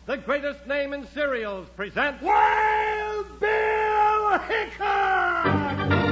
the greatest name in cereals, presents Wild Bill Hickok!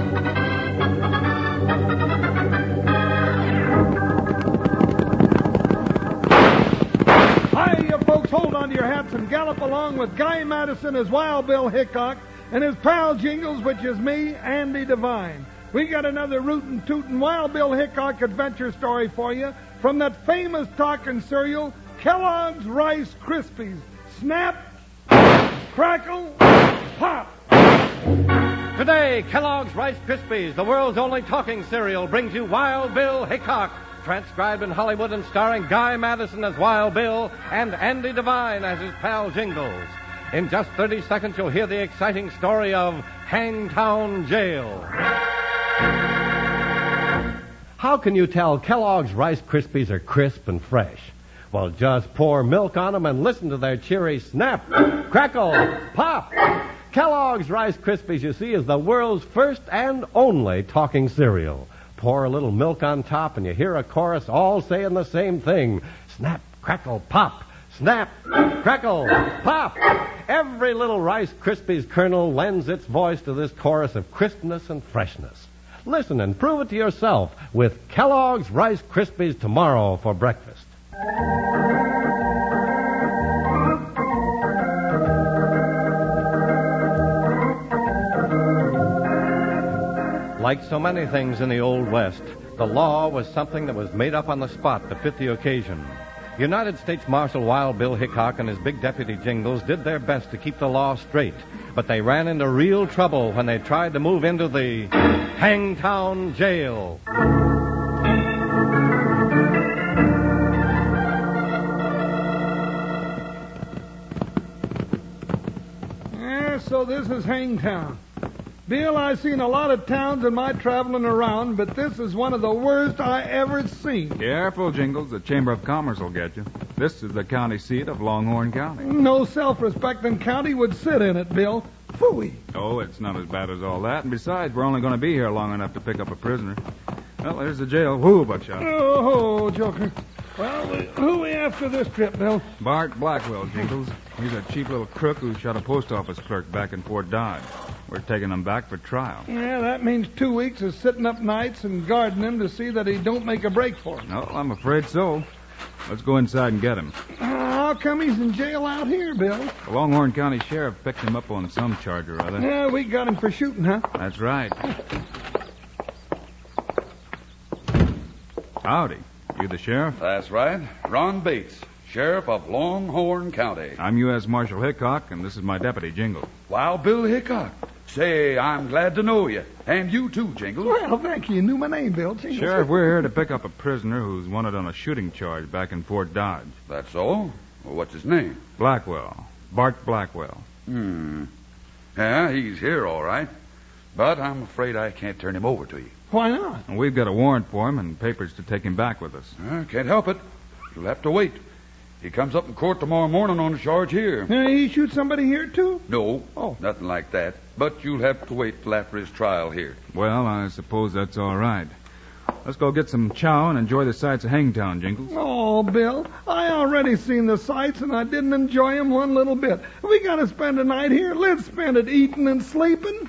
Hi, you folks, hold on to your hats and gallop along with Guy Madison as Wild Bill Hickok and his pal Jingles, which is me, Andy Devine. We got another rootin' tootin' Wild Bill Hickok adventure story for you from that famous talking cereal, Kellogg's Rice Krispies. Snap, crackle, pop. Today, Kellogg's Rice Krispies, the world's only talking cereal, brings you Wild Bill Hickok, transcribed in Hollywood and starring Guy Madison as Wild Bill and Andy Devine as his pal Jingles. In just 30 seconds, you'll hear the exciting story of Hangtown Jail. How can you tell Kellogg's Rice Krispies are crisp and fresh? Well, just pour milk on them and listen to their cheery snap, crackle, pop. Kellogg's Rice Krispies, you see, is the world's first and only talking cereal. Pour a little milk on top and you hear a chorus all saying the same thing. Snap, crackle, pop. Snap, crackle, pop. Every little Rice Krispies kernel lends its voice to this chorus of crispness and freshness. Listen and prove it to yourself with Kellogg's Rice Krispies tomorrow for breakfast. Like so many things in the Old West, the law was something that was made up on the spot to fit the occasion. United States Marshal Wild Bill Hickok and his big deputy Jingles did their best to keep the law straight, but they ran into real trouble when they tried to move into the Hangtown Jail. So this is Hangtown. Bill, I've seen a lot of towns in my traveling around, but this is one of the worst I ever seen. Careful, Jingles. The Chamber of Commerce will get you. This is the county seat of Longhorn County. No self-respecting county would sit in it, Bill. Phooey. Oh, it's not as bad as all that. And besides, we're only going to be here long enough to pick up a prisoner. Well, there's the jail. Whoo, Buckshot. Oh, Joker. Well, who we after this trip, Bill? Bart Blackwell, Jingles. He's a cheap little crook who shot a post office clerk back in Fort Dodge. We're taking him back for trial. Yeah, that means 2 weeks of sitting up nights and guarding him to see that he don't make a break for it. No, I'm afraid so. Let's go inside and get him. How come he's in jail out here, Bill? The Longhorn County Sheriff picked him up on some charge or other. Yeah, we got him for shooting, huh? That's right. Howdy. You the sheriff? That's right. Ron Bates, Sheriff of Longhorn County. I'm U.S. Marshal Hickok, and this is my deputy, Jingles. Wild Bill Hickok. Say, I'm glad to know you. And you too, Jingles. Well, thank you. You knew my name, Bill. Jingles. Sheriff, we're here to pick up a prisoner who's wanted on a shooting charge back in Fort Dodge. That's all? Well, what's his name? Blackwell. Bart Blackwell. Yeah, he's here, all right. But I'm afraid I can't turn him over to you. Why not? And we've got a warrant for him and papers to take him back with us. Can't help it. You'll have to wait. He comes up in court tomorrow morning on a charge here. He shoot somebody here, too? No, Oh. nothing like that. But you'll have to wait till after his trial here. Well, I suppose that's all right. Let's go get some chow and enjoy the sights of Hangtown, Jingles. Oh, Bill, I already seen the sights, and I didn't enjoy them one little bit. We got to spend a night here. Let's spend it eating and sleeping.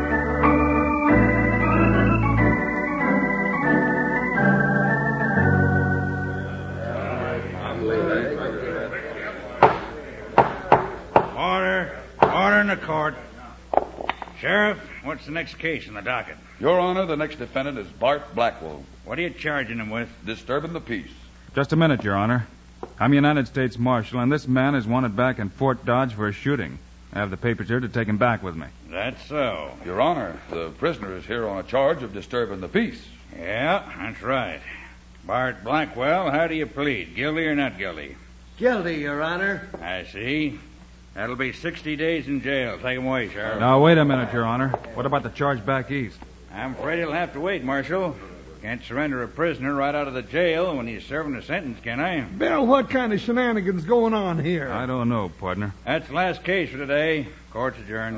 Order in the court. Sheriff, what's the next case in the docket? Your Honor, the next defendant is Bart Blackwell, What are you charging him with? disturbing the peace. Just a minute, Your Honor. I'm United States Marshal, and this man is wanted back in Fort Dodge for a shooting. I have the papers here to take him back with me. That's so. Your Honor, the prisoner is here on a charge of disturbing the peace. Yeah, that's right. Bart Blackwell, how do you plead? Guilty or not guilty? Guilty, Your Honor. I see. That'll be 60 days in jail. Take him away, Sheriff. Now, wait a minute, Your Honor. What about the charge back east? I'm afraid he'll have to wait, Marshal. Can't surrender a prisoner right out of the jail when he's serving a sentence, can I? Bill, what kind of shenanigans going on here? I don't know, partner. That's the last case for today. Court's adjourned.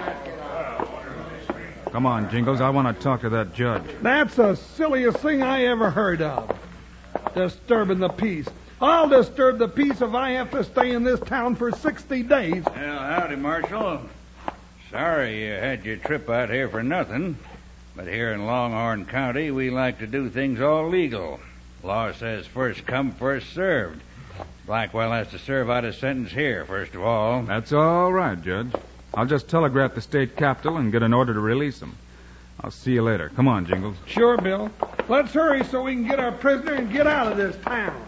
Come on, Jingles. I want to talk to that judge. That's the silliest thing I ever heard of. Disturbing the peace. I'll disturb the peace if I have to stay in this town for 60 days. Well, howdy, Marshal. Sorry you had your trip out here for nothing. But here in Longhorn County, we like to do things all legal. Law says first come, first served. Blackwell has to serve out his sentence here, first of all. That's all right, Judge. I'll just telegraph the state capitol and get an order to release him. I'll see you later. Come on, Jingles. Sure, Bill. Let's hurry so we can get our prisoner and get out of this town.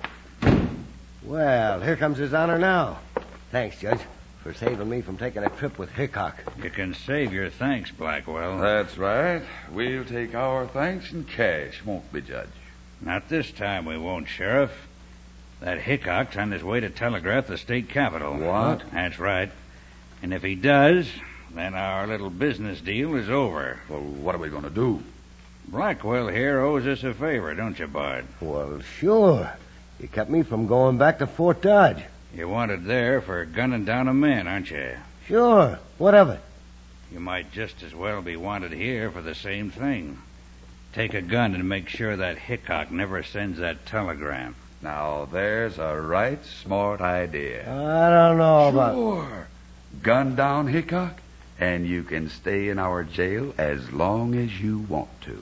Well, here comes His Honor now. Thanks, Judge, for saving me from taking a trip with Hickok. You can save your thanks, Blackwell. That's right. We'll take our thanks in cash, won't we, Judge? Not this time we won't, Sheriff. That Hickok's on his way to telegraph the state capitol. What? That's right. And if he does, then our little business deal is over. Well, what are we going to do? Blackwell here owes us a favor, don't you, Bard? Well, sure. You kept me from going back to Fort Dodge. You're wanted there for gunning down a man, aren't you? Sure. What of it? You might just as well be wanted here for the same thing. Take a gun and make sure that Hickok never sends that telegram. Now, there's a right smart idea. I don't know about... Sure. Gun down Hickok, and you can stay in our jail as long as you want to.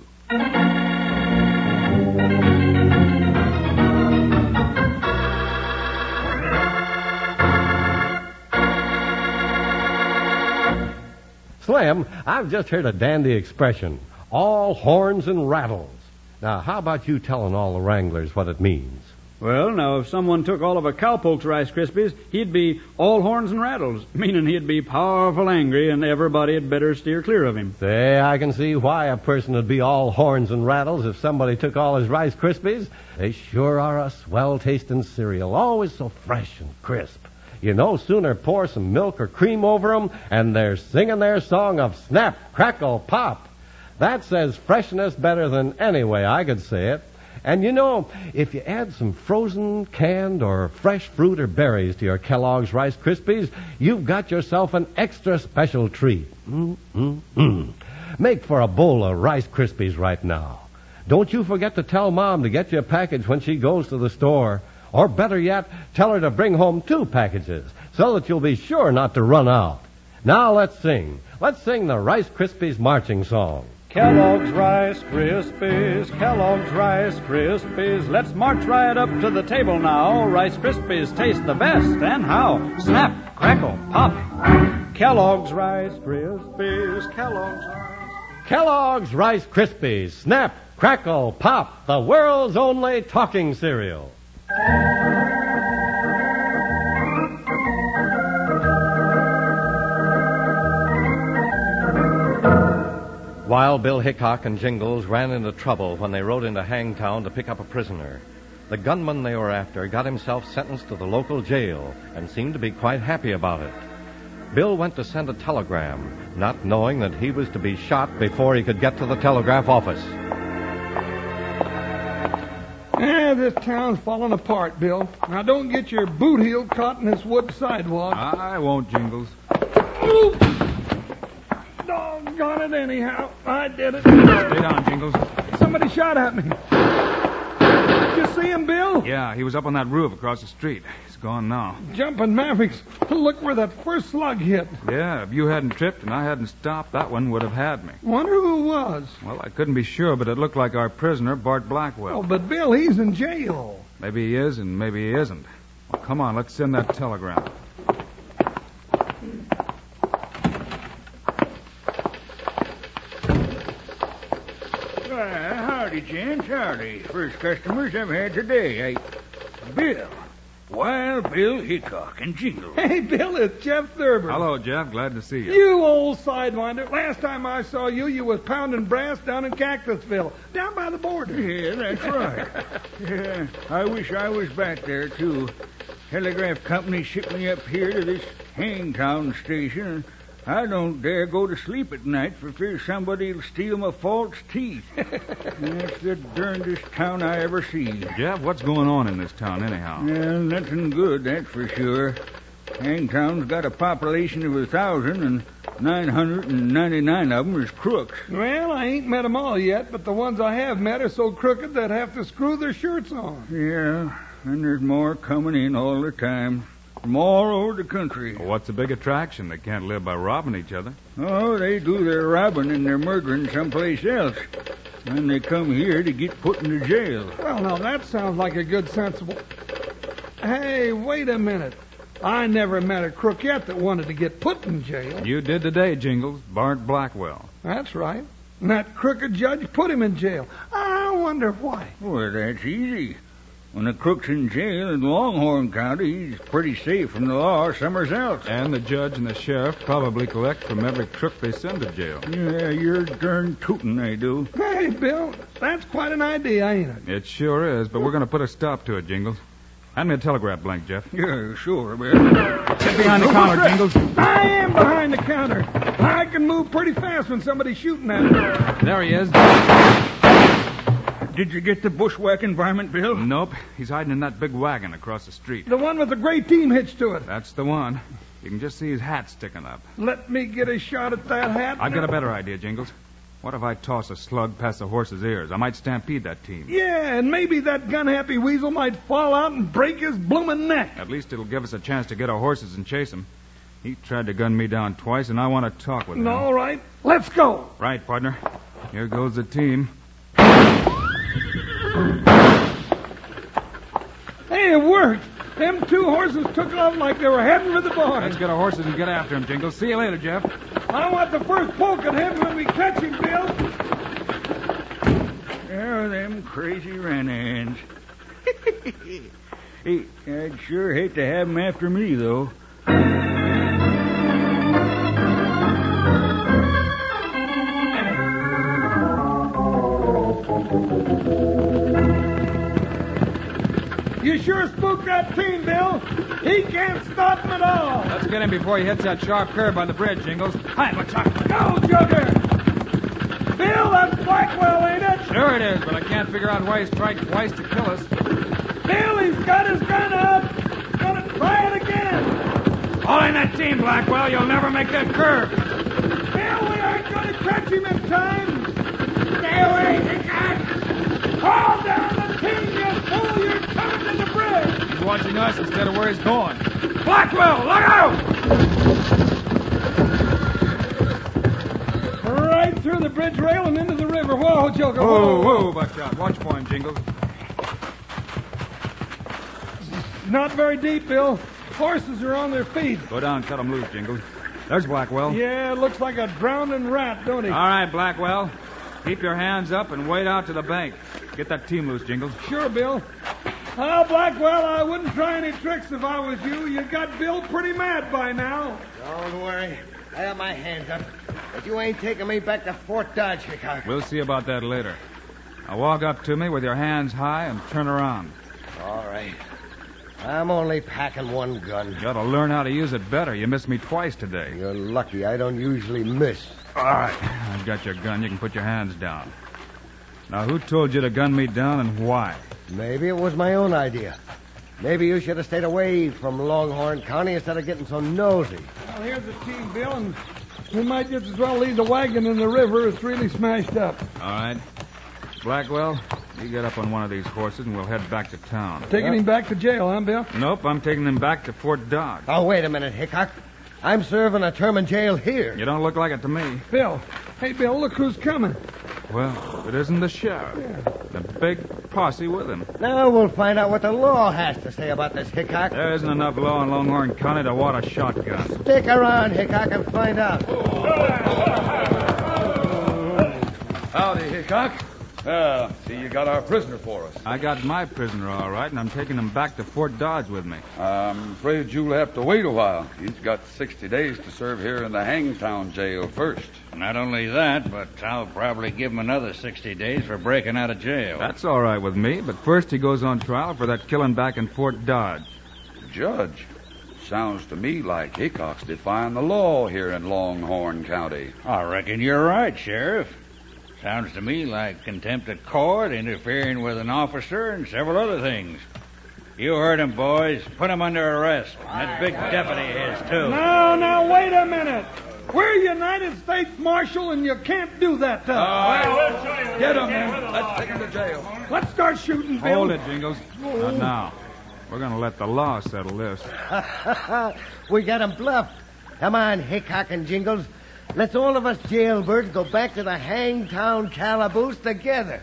Slim, I've just heard a dandy expression, all horns and rattles. Now, how about you telling all the Wranglers what it means? Well, now, if someone took all of a cowpoke's Rice Krispies, he'd be all horns and rattles, meaning he'd be powerful angry and everybody had better steer clear of him. Say, I can see why a person would be all horns and rattles if somebody took all his Rice Krispies. They sure are a swell-tasting cereal, always so fresh and crisp. You no sooner pour some milk or cream over 'em, and they're singing their song of snap, crackle, pop. That says freshness better than any way I could say it. And you know, if you add some frozen, canned, or fresh fruit or berries to your Kellogg's Rice Krispies, you've got yourself an extra special treat. Make for a bowl of Rice Krispies right now. Don't you forget to tell Mom to get you a package when she goes to the store. Or better yet, tell her to bring home 2 packages so that you'll be sure not to run out. Now let's sing. Let's sing the Rice Krispies marching song. Kellogg's Rice Krispies, Kellogg's Rice Krispies. Let's march right up to the table now. Rice Krispies taste the best, and how? Snap, crackle, pop. Kellogg's Rice Krispies, Kellogg's Rice. Kellogg's Rice Krispies. Snap, crackle, pop. The world's only talking cereal. Wild Bill Hickok and Jingles ran into trouble when they rode into Hangtown to pick up a prisoner. The gunman they were after got himself sentenced to the local jail and seemed to be quite happy about it. Bill went to send a telegram, not knowing that he was to be shot before he could get to the telegraph office. This town's falling apart, Bill. Now, don't get your boot heel caught in this wood sidewalk. I won't, Jingles. Ooh. Doggone it anyhow. I did it. Stay down, Jingles. Somebody shot at me. Did you see him, Bill? Yeah, he was up on that roof across the street. He's gone now. Jumping Mavericks. Look where that first slug hit. Yeah, if you hadn't tripped and I hadn't stopped, that one would have had me. Wonder who it was. Well, I couldn't be sure, but it looked like our prisoner, Bart Blackwell. Oh, but Bill, he's in jail. Maybe he is and maybe he isn't. Well, come on, let's send that telegram. Howdy, gents, howdy. First customers I've had today. Bill. Wild Bill Hickok and Jingles. Hey, Bill, it's Jeff Thurber. Hello, Jeff. Glad to see you. You old sidewinder. Last time I saw you, you was pounding brass down in Cactusville, down by the border. Yeah, that's right. Yeah, I wish I was back there, too. Telegraph company shipped me up here to this Hangtown station. I don't dare go to sleep at night for fear somebody'll steal my false teeth. That's the darndest town I ever seen. Jeff, what's going on in this town anyhow? Well, nothing good, that's for sure. Hangtown's got a population of 1,000, and 999 of them is crooks. Well, I ain't met 'em all yet, but the ones I have met are so crooked they'd have to screw their shirts on. Yeah, And there's more coming in all the time. From all over the country. Well, what's the big attraction? They can't live by robbing each other. Oh, they do their robbing and their murdering someplace else. And they come here to get put into jail. Well, now, that sounds like a good, sensible... Hey, wait a minute. I never met a crook yet that wanted to get put in jail. You did today, Jingles. Bart Blackwell. That's right. And that crooked judge put him in jail. I wonder why. Well, that's easy. When a crook's in jail in Longhorn County, he's pretty safe from the law somewhere else. And the judge and the sheriff probably collect from every crook they send to jail. Yeah, you're darn tootin', they do. Hey, Bill, that's quite an idea, ain't it? It sure is, but we're going to put a stop to it, Jingles. Hand me a telegraph blank, Jeff. Yeah, sure, Bill. Get behind the counter, Jingles. I am behind the counter. I can move pretty fast when somebody's shooting at me. There he is. Did you get the bushwhacking varmint, Bill? Nope. He's hiding in that big wagon across the street. The one with the gray team hitched to it. That's the one. You can just see his hat sticking up. Let me get a shot at that hat. I've got a better idea, Jingles. What if I toss a slug past the horse's ears? I might stampede that team. Yeah, and maybe that gun-happy weasel might fall out and break his bloomin' neck. At least it'll give us a chance to get our horses and chase him. He tried to gun me down twice, and I want to talk with him. All right, let's go. Right, partner. Here goes the team. Hey, it worked. Them two horses took off like they were heading for the barn. Let's get our horses and get after him, Jingles. See you later, Jeff. I want the first poke at him when we catch him, Bill. Yeah, them crazy ran-hands. Hey, I'd sure hate to have them after me, though. You sure spooked that team, Bill. He can't stop him at all. Let's get him before he hits that sharp curve by the bridge, Jingles. Hi, what's up? Go, Jugger. Bill, that's Blackwell, ain't it? Sure it is, but I can't figure out why he struck twice to kill us. Bill, he's got his gun up. He's gonna try it again. All in that team, Blackwell. You'll never make that curve. Bill, we aren't gonna catch him in time. Stay away, Hickok. Haul down the team, you fool. You're coming to the bridge. He's watching us instead of where he's going. Blackwell, look out! Right through the bridge rail and into the river. Whoa, Joker. Whoa, Buckshot. Watch for him, Jingles. Not very deep, Bill. Horses are on their feet. Go down and cut him loose, Jingles. There's Blackwell. Yeah, looks like a drowning rat, don't he? All right, Blackwell. Keep your hands up and wade out to the bank. Get that team loose, Jingles. Sure, Bill. Well, Blackwell, I wouldn't try any tricks if I was you. You got Bill pretty mad by now. Don't worry. I have my hands up. But you ain't taking me back to Fort Dodge, Hickok. We'll see about that later. Now walk up to me with your hands high and turn around. All right. I'm only packing one gun. You ought to learn how to use it better. You missed me twice today. You're lucky. I don't usually miss. All right. I've got your gun. You can put your hands down. Now, who told you to gun me down and why? Maybe it was my own idea. Maybe you should have stayed away from Longhorn County instead of getting so nosy. Well, here's the team, Bill, and we might just as well leave the wagon in the river. It's really smashed up. All right. Blackwell, you get up on one of these horses and we'll head back to town. Taking him back to jail, huh, Bill? Nope, I'm taking him back to Fort Dodge. Oh, wait a minute, Hickok. I'm serving a term in jail here. You don't look like it to me. Bill. Hey, Bill, look who's coming. Well, it isn't the sheriff. Yeah. The big posse with him. Now we'll find out what the law has to say about this, Hickok. There isn't enough law in Longhorn County to want a shotgun. Stick around, Hickok, and find out. Howdy, Hickok. See, you got our prisoner for us. I got my prisoner all right, and I'm taking him back to Fort Dodge with me. I'm afraid you'll have to wait a while. He's got 60 days to serve here in the Hangtown jail first. Not only that, but I'll probably give him another 60 days for breaking out of jail. That's all right with me, but first he goes on trial for that killing back in Fort Dodge. Judge, sounds to me like Hickok's defying the law here in Longhorn County. I reckon you're right, Sheriff. Sounds to me like contempt of court, interfering with an officer, and several other things. You heard him, boys. Put him under arrest. That big deputy is, too. Now, wait a minute. We're United States Marshal, and you can't do that to us. Get him, man. Let's take him to jail. Let's start shooting, Bill. Hold it, Jingles. Not now. We're going to let the law settle this. We got 'em bluffed. Come on, Hickok and Jingles. Let's all of us jailbirds go back to the Hangtown calaboose together.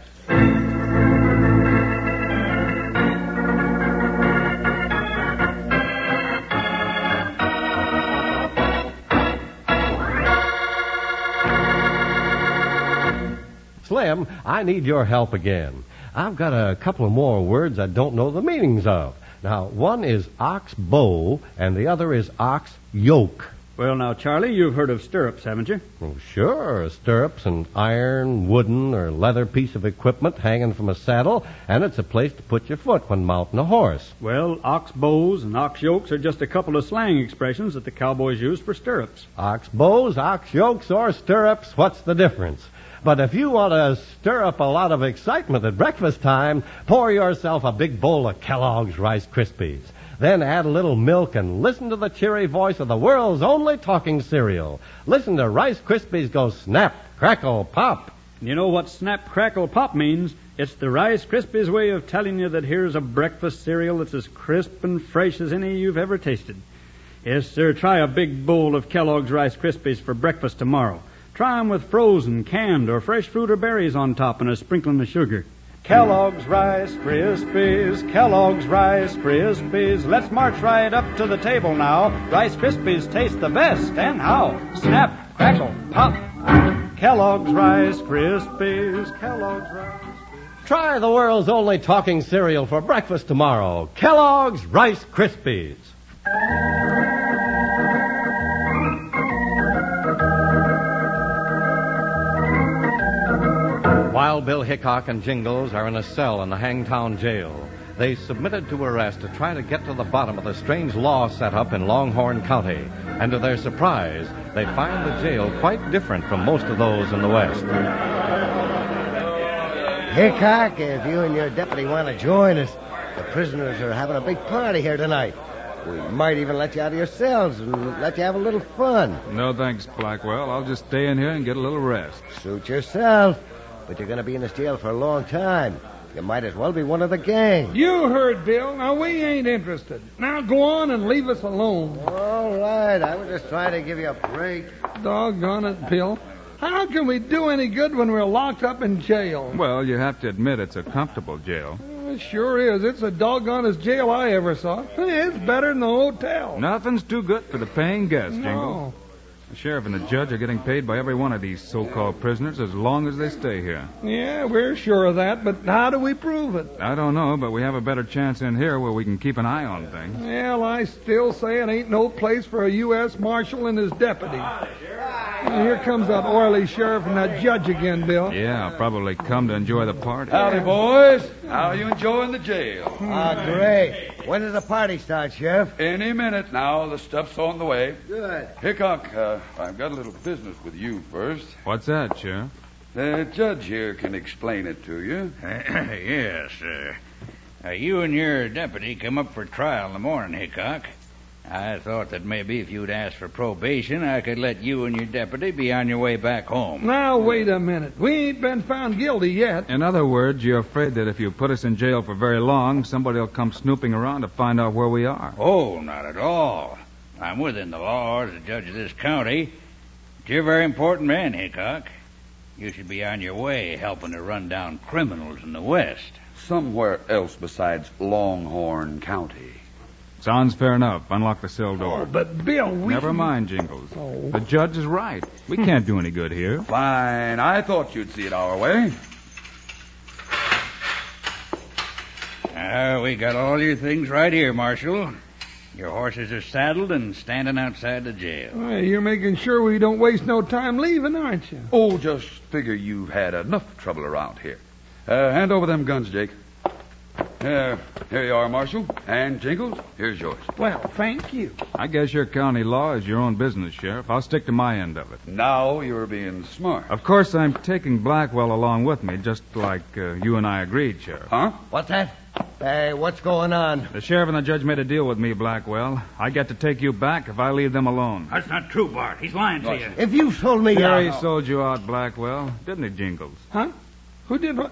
Slim, I need your help again. I've got a couple of more words I don't know the meanings of. Now, one is ox bow, and the other is ox yoke. Well, now, Charlie, you've heard of stirrups, haven't you? Oh, sure. Stirrups, an iron, wooden, or leather piece of equipment hanging from a saddle, and it's a place to put your foot when mounting a horse. Well, ox bows and ox yokes are just a couple of slang expressions that the cowboys use for stirrups. Ox bows, ox yokes, or stirrups, what's the difference? But if you want to stir up a lot of excitement at breakfast time, pour yourself a big bowl of Kellogg's Rice Krispies. Then add a little milk and listen to the cheery voice of the world's only talking cereal. Listen to Rice Krispies go snap, crackle, pop. You know what snap, crackle, pop means? It's the Rice Krispies way of telling you that here's a breakfast cereal that's as crisp and fresh as any you've ever tasted. Yes, sir, try a big bowl of Kellogg's Rice Krispies for breakfast tomorrow. Try 'em with frozen, canned, or fresh fruit or berries on top and a sprinkling of sugar. Kellogg's Rice Krispies, Kellogg's Rice Krispies. Let's march right up to the table now. Rice Krispies taste the best, and how? Snap, crackle, pop. Kellogg's Rice Krispies, Kellogg's Rice Krispies. Try the world's only talking cereal for breakfast tomorrow. Kellogg's Rice Krispies. Wild Bill Hickok and Jingles are in a cell in the Hangtown jail. They submitted to arrest to try to get to the bottom of the strange law set up in Longhorn County. And to their surprise, they find the jail quite different from most of those in the West. Hickok, if you and your deputy want to join us, the prisoners are having a big party here tonight. We might even let you out of your cells and let you have a little fun. No thanks, Blackwell. I'll just stay in here and get a little rest. Suit yourself. But you're going to be in this jail for a long time. You might as well be one of the gang. You heard, Bill. Now, we ain't interested. Now, go on and leave us alone. All right. I was just trying to give you a break. Doggone it, Bill. How can we do any good when we're locked up in jail? Well, you have to admit it's a comfortable jail. It sure is. It's the doggonest jail I ever saw. It's better than the hotel. Nothing's too good for the paying guest, No. Jingle. The sheriff and the judge are getting paid by every one of these so-called prisoners as long as they stay here. Yeah, we're sure of that, but how do we prove it? I don't know, but we have a better chance in here where we can keep an eye on things. Well, I still say it ain't no place for a U.S. Marshal and his deputy. Here comes that oily sheriff and that judge again, Bill. Yeah, I'll probably come to enjoy the party. Howdy, boys. How are you enjoying the jail? Ah, great. When does the party start, Sheriff? Any minute now. The stuff's on the way. Good. Hickok, I've got a little business with you first. What's that, Sheriff? The judge here can explain it to you. Yes, you and your deputy come up for trial in the morning, Hickok. I thought that maybe if you'd asked for probation, I could let you and your deputy be on your way back home. Now, wait a minute. We ain't been found guilty yet. In other words, you're afraid that if you put us in jail for very long, somebody will come snooping around to find out where we are. Oh, not at all. I'm within the law as a judge of this county. But you're a very important man, Hickok. You should be on your way helping to run down criminals in the West. Somewhere else besides Longhorn County. Sounds fair enough. Unlock the cell door. Oh, but Bill, we... Never mind, Jingles. Oh. The judge is right. We can't do any good here. Fine. I thought you'd see it our way. We got all your things right here, Marshal. Your horses are saddled and standing outside the jail. Hey, you're making sure we don't waste no time leaving, aren't you? Oh, just figure you've had enough trouble around here. Hand over them guns, Jake. Here you are, Marshal. And Jingles, here's yours. Well, thank you. I guess your county law is your own business, Sheriff. I'll stick to my end of it. Now you're being smart. Of course, I'm taking Blackwell along with me, just like you and I agreed, Sheriff. Huh? What's that? Hey, what's going on? The sheriff and the judge made a deal with me, Blackwell. I get to take you back if I leave them alone. That's not true, Bart. He's lying to you. If you sold me Sure, out... he sold you out, Blackwell. Didn't he, Jingles? Huh? Who did what?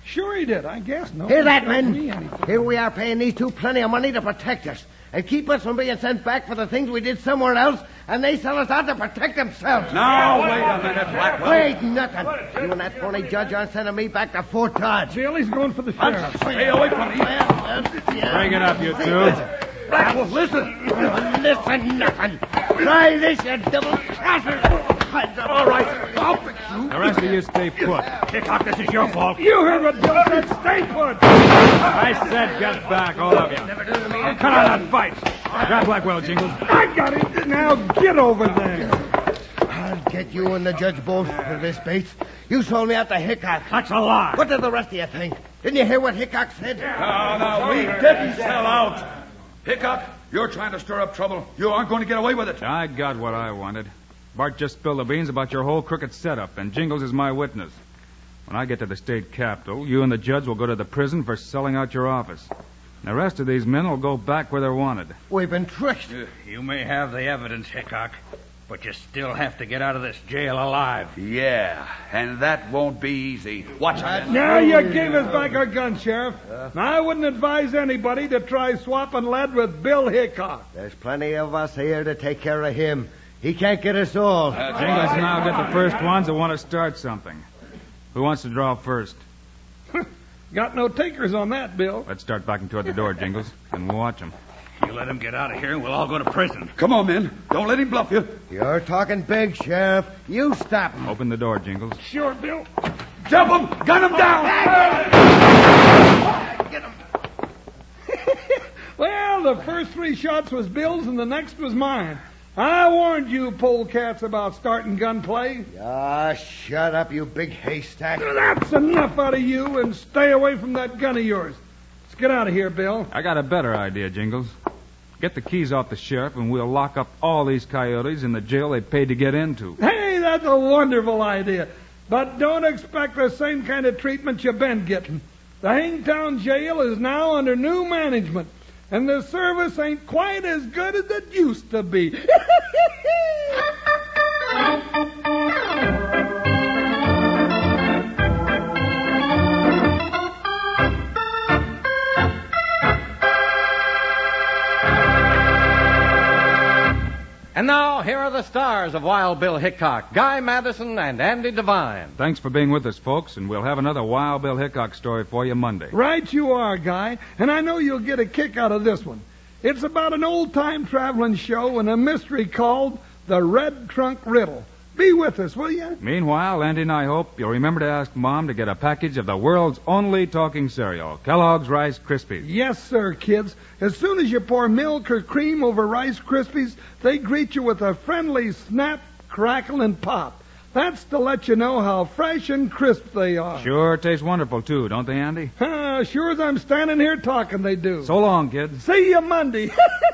Sure he did, I guess. No. Hear that, me men? anything. Here we are paying these two plenty of money to protect us and keep us from being sent back for the things we did somewhere else, and they sell us out to protect themselves. Now, wait a minute, Blackwell. Wait, nothing. You and that phony judge aren't sending me back to Fort Dodge. Bill, he's going for the sheriff. Stay away from me. Bring it up, you two. Blackwell, listen. Listen, nothing. Try this, you double crosser. All right, I'll fix you. The rest of you stay put. Hickok, this is your fault. You heard what Bill said. Stay put. I said get back, all of you. Cut out that fight. Grab Blackwell, Jingles. I got it. Now get over there. I'll get you and the judge both for this, Bates. You sold me out to Hickok. That's a lie. What did the rest of you think? Didn't you hear what Hickok said? No, we didn't sell out. Hickok, you're trying to stir up trouble. You aren't going to get away with it. I got what I wanted. Bart just spilled the beans about your whole crooked setup, and Jingles is my witness. When I get to the state capitol, you and the judge will go to the prison for selling out your office. And the rest of these men will go back where they're wanted. We've been tricked. You may have the evidence, Hickok, but you still have to get out of this jail alive. Yeah, and that won't be easy. Watch out. Now you gave us back our gun, Sheriff. Now, I wouldn't advise anybody to try swapping lead with Bill Hickok. There's plenty of us here to take care of him. He can't get us all. Jingles now get the first ones that want to start something. Who wants to draw first? Got no takers on that, Bill. Let's start backing toward the door, Jingles, and we'll watch him. You let him get out of here and we'll all go to prison. Come on, men. Don't let him bluff you. You're talking big, Sheriff. You stop him. Open the door, Jingles. Sure, Bill. Jump him. Gun him down. Get him. Well, the first 3 shots was Bill's and the next was mine. I warned you polecats about starting gunplay. Ah, shut up, you big haystack. That's enough out of you, and stay away from that gun of yours. Let's get out of here, Bill. I got a better idea, Jingles. Get the keys off the sheriff, and we'll lock up all these coyotes in the jail they paid to get into. Hey, that's a wonderful idea. But don't expect the same kind of treatment you've been getting. The Hangtown jail is now under new management, and the service ain't quite as good as it used to be. And now, here are the stars of Wild Bill Hickok, Guy Madison and Andy Devine. Thanks for being with us, folks, and we'll have another Wild Bill Hickok story for you Monday. Right you are, Guy, and I know you'll get a kick out of this one. It's about an old-time traveling show and a mystery called The Red Trunk Riddle. Be with us, will you? Meanwhile, Andy and I hope you'll remember to ask Mom to get a package of the world's only talking cereal, Kellogg's Rice Krispies. Yes, sir, kids. As soon as you pour milk or cream over Rice Krispies, they greet you with a friendly snap, crackle, and pop. That's to let you know how fresh and crisp they are. Sure taste wonderful, too, don't they, Andy? Sure as I'm standing here talking, they do. So long, kids. See you Monday.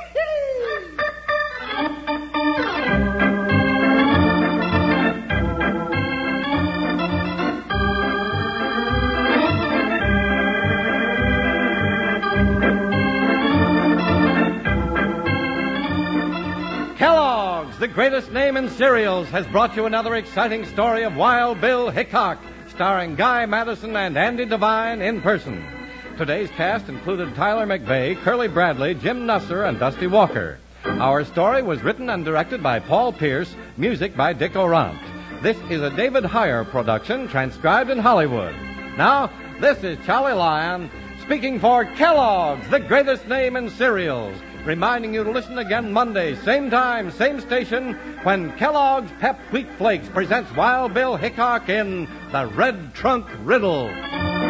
Kellogg's, the greatest name in cereals, has brought you another exciting story of Wild Bill Hickok, starring Guy Madison and Andy Devine in person. Today's cast included Tyler McVeigh, Curly Bradley, Jim Nusser, and Dusty Walker. Our story was written and directed by Paul Pierce, music by Dick Orant. This is a David Heyer production, transcribed in Hollywood. Now, this is Charlie Lyon, speaking for Kellogg's, the greatest name in cereals, reminding you to listen again Monday, same time, same station, when Kellogg's Pep Wheat Flakes presents Wild Bill Hickok in The Red Trunk Riddle.